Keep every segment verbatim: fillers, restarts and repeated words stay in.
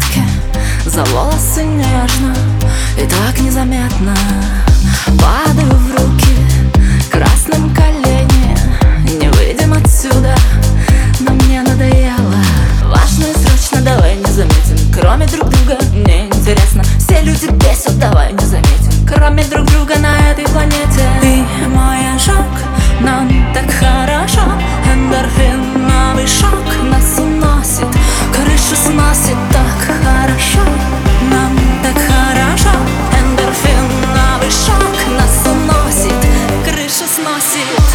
салфетке, за волосы нежно и так незаметно падаю в руки красным колени. Не выйдем отсюда, но мне надоело. Важно и срочно, давай не заметим. Кроме друг друга, мне интересно. Все люди бесят, давай не заметим. Кроме друг друга на этой планете. Ты мой ожог, нам так хорошо. Эндорфиновый шок нас уносит, крышу сносит. Так хорошо, нам так хорошо. Эндорфиновый шок нас уносит, крышу сносит.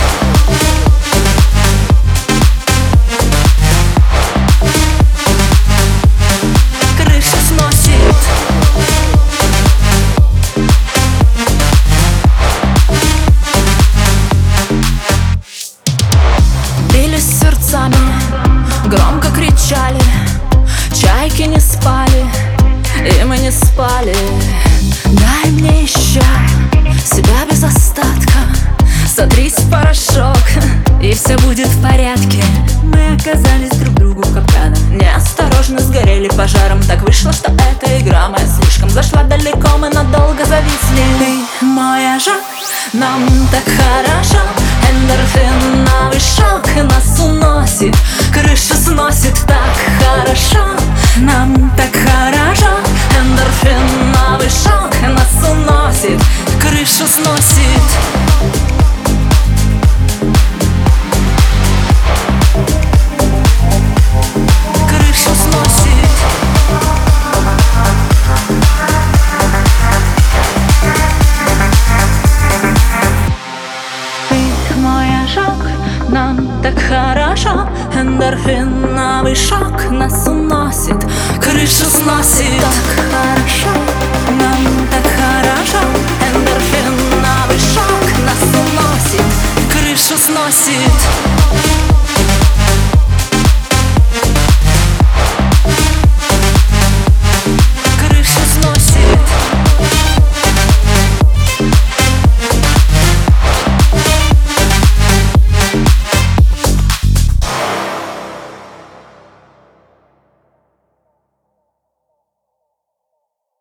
Сердцами громко кричали, чайки не спали, и мы не спали. Дай мне еще себя без остатка, сотрись в порошок, и все будет в порядке. Мы оказались друг другу капканом, неосторожно сгорели пожаром. Так вышло, что эта игра моя слишком зашла далеко, мы надолго зависли. Ты мой ожог, нам так хорошо. Эндорфиновый шок нас уносит, крышу сносит. Так хорошо, нам так хорошо. Эндорфиновый шок нас уносит, крышу сносит. Крышу сносит. Ты мой ожог, нам так хорошо. Эндорфиновый шок нас уносит, крышу сносит. Так хорошо, нам так хорошо. Эндорфиновый шок нас уносит, крышу сносит.